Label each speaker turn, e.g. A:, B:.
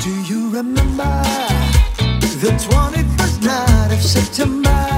A: Do you remember the 21st night of September?